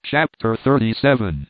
Chapter 37.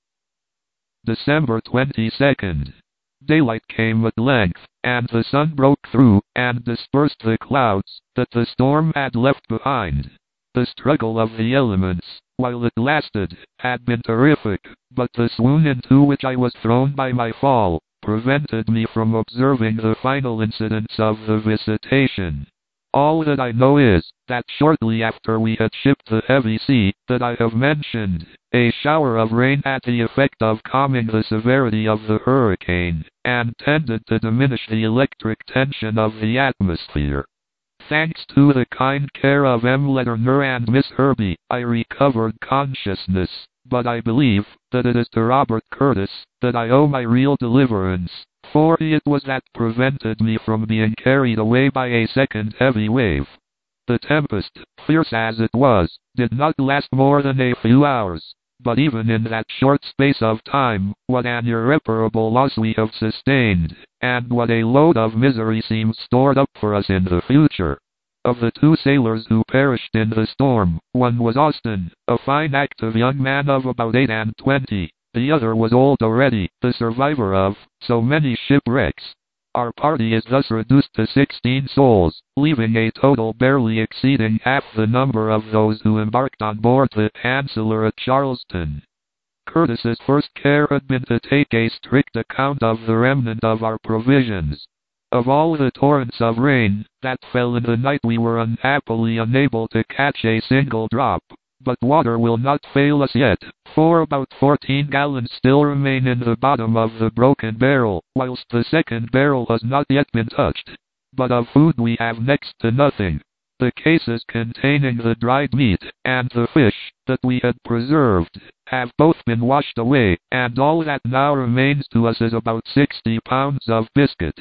December 22nd. Daylight came at length, and the sun broke through, and dispersed the clouds that the storm had left behind. The struggle of the elements, while it lasted, had been terrific, but the swoon into which I was thrown by my fall prevented me from observing the final incidents of the visitation. All that I know is, that shortly after we had shipped the heavy sea that I have mentioned, a shower of rain had the effect of calming the severity of the hurricane, and tended to diminish the electric tension of the atmosphere. Thanks to the kind care of M. Letourneur and Miss Herbey, I recovered consciousness, but I believe that it is to Robert Curtis that I owe my real deliverance, for it was that prevented me from being carried away by a second heavy wave. The tempest, fierce as it was, did not last more than a few hours, but even in that short space of time, what an irreparable loss we have sustained, and what a load of misery seems stored up for us in the future. Of the two sailors who perished in the storm, one was Austin, a fine active young man of about 28. The other was old already, the survivor of so many shipwrecks. Our party is thus reduced to 16 souls, leaving a total barely exceeding half the number of those who embarked on board the Chancellor at Charleston. Curtis's first care had been to take a strict account of the remnant of our provisions. Of all the torrents of rain that fell in the night, we were unhappily unable to catch a single drop. But water will not fail us yet, for about 14 gallons still remain in the bottom of the broken barrel, whilst the second barrel has not yet been touched. But of food we have next to nothing. The cases containing the dried meat and the fish that we had preserved have both been washed away, and all that now remains to us is about 60 pounds of biscuit.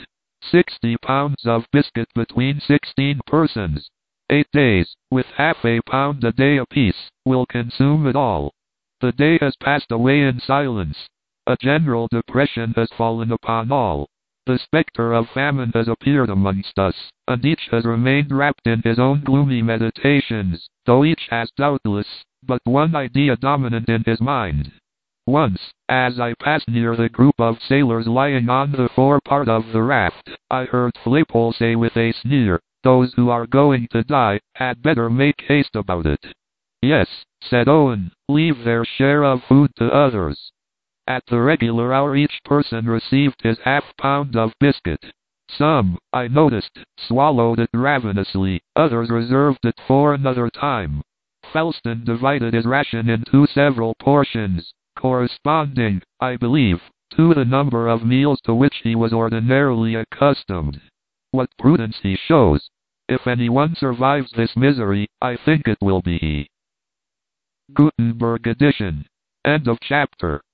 60 pounds of biscuit between 16 persons. 8 days, with half a pound a day apiece, will consume it all. The day has passed away in silence. A general depression has fallen upon all. The specter of famine has appeared amongst us, and each has remained wrapped in his own gloomy meditations, though each has doubtless but one idea dominant in his mind. Once, as I passed near the group of sailors lying on the forepart of the raft, I heard Flaypole say with a sneer, "Those who are going to die had better make haste about it." "Yes," said Owen, "leave their share of food to others." At the regular hour each person received his half-pound of biscuit. Some, I noticed, swallowed it ravenously, others reserved it for another time. Falsten divided his ration into several portions, corresponding, I believe, to the number of meals to which he was ordinarily accustomed. What prudence he shows! If anyone survives this misery, I think it will be he. Gutenberg edition. End of chapter.